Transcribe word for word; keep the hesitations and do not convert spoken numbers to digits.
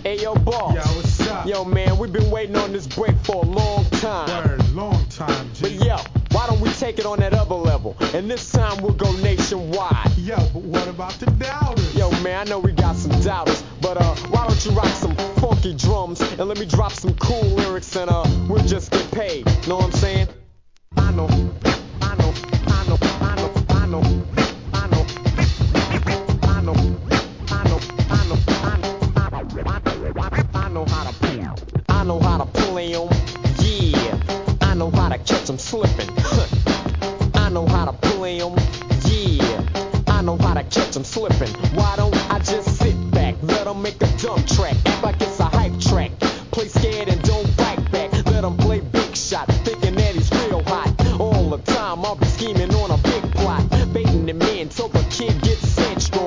Hey, yo, boss. Yo, what's up? Yo, man, we've been waiting on this break for a long time. Word, long time, G. But yo, why don't we take it on that other level? And this time we'll go nationwide. Yo, but what about the doubters? Yo, man, I know we got some doubters, but uh, why don't you rock some funky drums and let me drop some cool lyrics and uh, we'll just get paid. Know what I'm saying? I know, I know, I know, I know, I know, I know, I know, I know, I know, I know, I know how to pull, I know how to play 'em, yeah, I know how to catch 'em slipping, I know how to play 'em, yeah, I know how to catch 'em slipping. Why don't I just sit back, let 'em make a dumb track, act like